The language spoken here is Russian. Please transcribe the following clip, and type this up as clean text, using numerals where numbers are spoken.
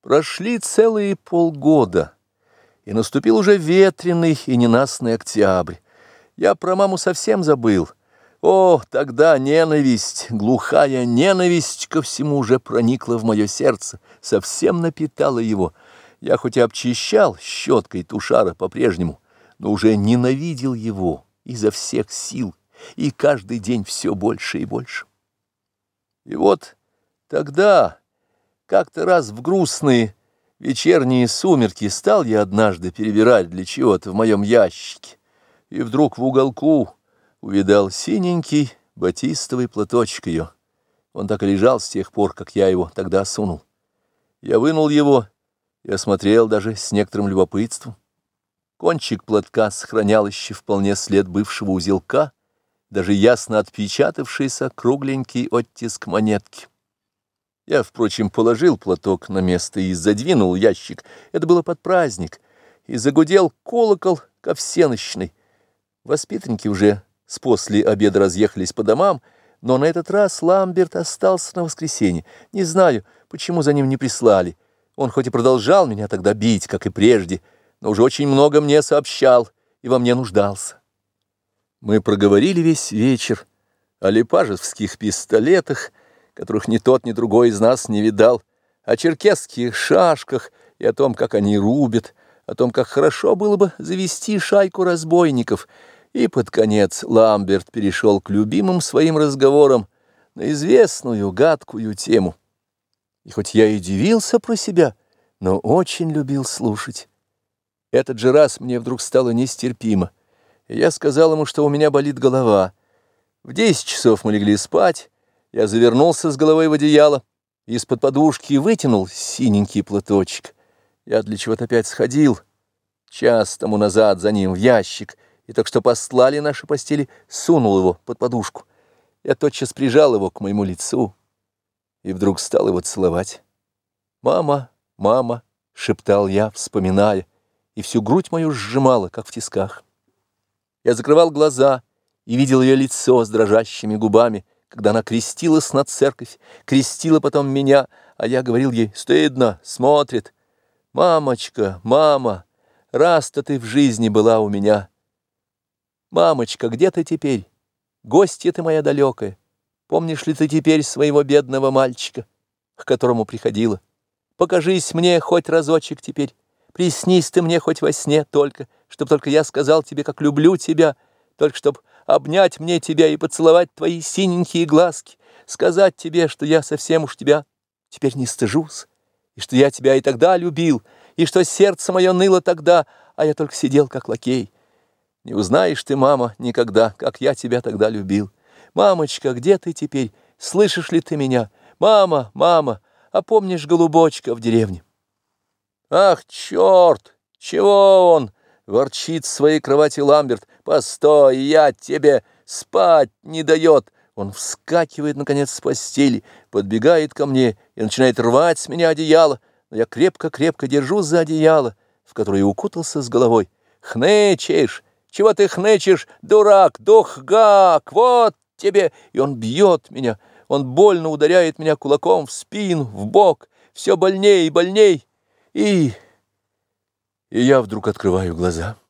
Прошли целые полгода, и наступил уже ветреный и ненастный октябрь. Я про маму совсем забыл. О, тогда ненависть, глухая ненависть ко всему уже проникла в мое сердце, совсем напитала его. Я хоть и обчищал щеткой Тушара по-прежнему, но уже ненавидел его изо всех сил, и каждый день все больше и больше. И вот тогда, как-то раз в грустные вечерние сумерки, стал я однажды перебирать для чего-то в моем ящике, и вдруг в уголку увидал синенький батистовый платочек ее. Он так и лежал с тех пор, как я его тогда сунул. Я вынул его и осмотрел даже с некоторым любопытством. Кончик платка сохранял еще вполне след бывшего узелка, даже ясно отпечатавшийся кругленький оттиск монетки. Я, впрочем, положил платок на место и задвинул ящик. Это было под праздник. И загудел колокол ко всенощной. Воспитанники уже с после обеда разъехались по домам, но на этот раз Ламберт остался на воскресенье. Не знаю, почему за ним не прислали. Он хоть и продолжал меня тогда бить, как и прежде, но уже очень много мне сообщал и во мне нуждался. Мы проговорили весь вечер о лепажевских пистолетах, которых ни тот, ни другой из нас не видал, о черкесских шашках и о том, как они рубят, о том, как хорошо было бы завести шайку разбойников. И под конец Ламберт перешел к любимым своим разговорам на известную гадкую тему. И хоть я и дивился про себя, но очень любил слушать. Этот же раз мне вдруг стало нестерпимо. И я сказал ему, что у меня болит голова. В 10 часов мы легли спать. Я завернулся с головой в одеяло, из-под подушки вытянул синенький платочек. Я для чего-то опять сходил час тому назад за ним в ящик, и так что послали наши постели, сунул его под подушку. Я тотчас прижал его к моему лицу и вдруг стал его целовать. «Мама, мама!» — шептал я, вспоминая, и всю грудь мою сжимала, как в тисках. Я закрывал глаза и видел ее лицо с дрожащими губами, когда она крестилась на церковь, крестила потом меня, а я говорил ей: «Стыдно, смотрит. Мамочка, мама, раз-то ты в жизни была у меня. Мамочка, где ты теперь? Гостья ты моя далекая. Помнишь ли ты теперь своего бедного мальчика, к которому приходила? Покажись мне хоть разочек теперь, приснись ты мне хоть во сне только, чтоб только я сказал тебе, как люблю тебя, только чтоб обнять мне тебя и поцеловать твои синенькие глазки, сказать тебе, что я совсем уж тебя теперь не стыжусь, и что я тебя и тогда любил, и что сердце мое ныло тогда, а я только сидел как лакей. Не узнаешь ты, мама, никогда, как я тебя тогда любил. Мамочка, где ты теперь? Слышишь ли ты меня? Мама, мама, а помнишь голубочка в деревне?» «Ах, черт! Чего он?» — ворчит в своей кровати Ламберт. «Постой, я тебе спать не дает!» Он вскакивает, наконец, с постели, подбегает ко мне и начинает рвать с меня одеяло, но я крепко-крепко держусь за одеяло, в которое укутался с головой. «Хнычешь! Чего ты хнычешь, дурак, духгак? Вот тебе!» И он бьет меня, он больно ударяет меня кулаком в спину, в бок, все больней и больней. И я вдруг открываю глаза.